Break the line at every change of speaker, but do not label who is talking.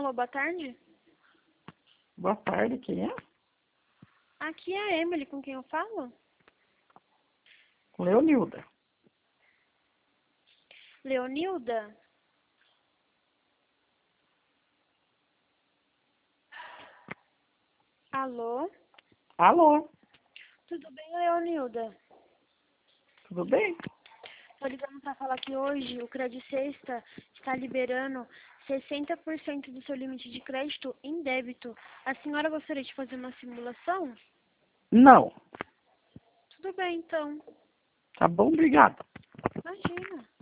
Alô, boa tarde.
Boa tarde, quem é?
Aqui é a Emily, com quem eu falo?
Leonilda.
Leonilda? Alô?
Alô,
Tudo bem, Leonilda?
tudo bem?
Tô ligando pra falar que hoje o Credit Sexta está liberando 60% do seu limite de crédito em débito. A senhora gostaria de fazer uma simulação?
Não.
Tudo bem, então.
Tá bom, obrigado.
Imagina.